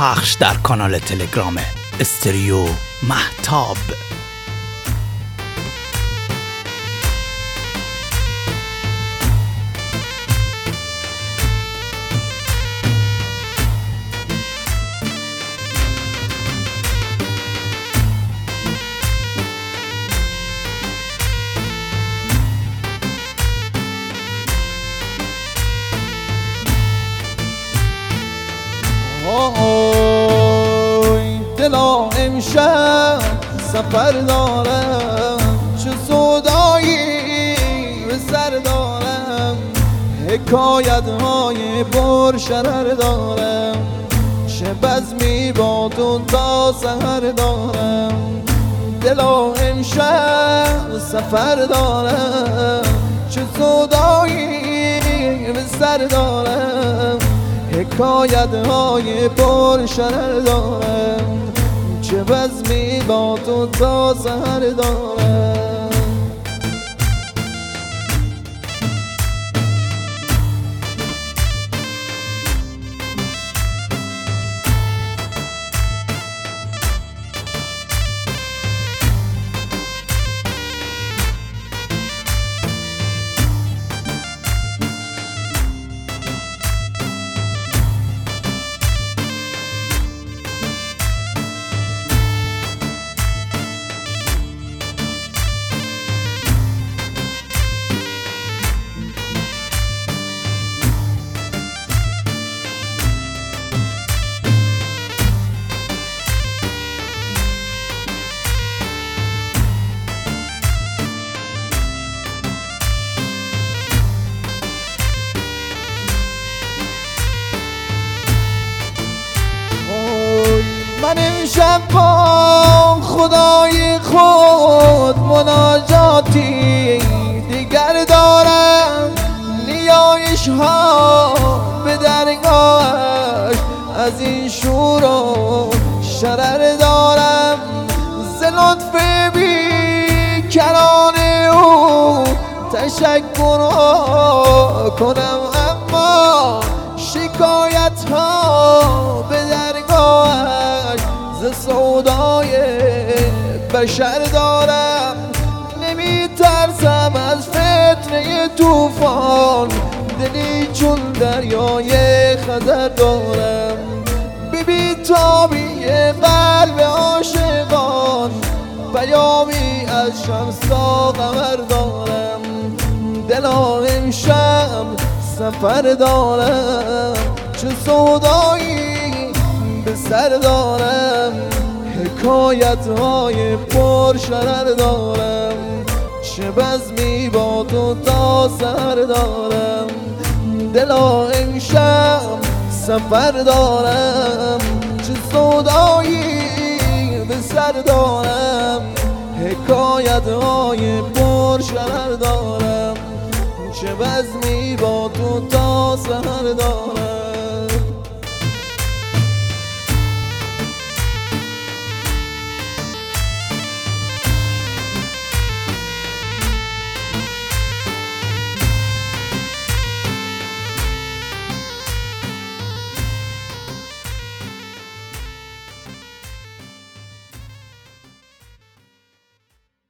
پخش در کانال تلگرام استریو مهتاب. دلا امشب سفر دارم، چه سودایی به سر دارم، حکایت های پر شرر دارم، چه بزمی با تو تا سحر دارم. دلا امشب سفر دارم، چه سودایی به سر دارم، حکایت های پر شرر دارم، چه بزمی با تو تا سحر دارم. من امشب با خدای خود مناجاتی دیگر دارم، نیایش ها به درگاهش از این شور و شرر دارم. ز لطف بی کران او تشکر کنم، اما شکایت ها به درگاهش ز سودای بشر دارم. نمی ترسم از فتنه طوفان، دلی چون دریای خزر دارم. بی تابی قلب عاشقان، پیامی از شمس تا قمر دارم. دلا امشب سفر دارم، چه سودایی به سر دارم، حکایت های پر شرر دارم، چه بزمی با تو تا سحر دارم. دلا امشب سفر دارم، چه سودایی به سر دارم، حکایت های پر شرر دارم، چه بزمی با تو تا سحر دارم.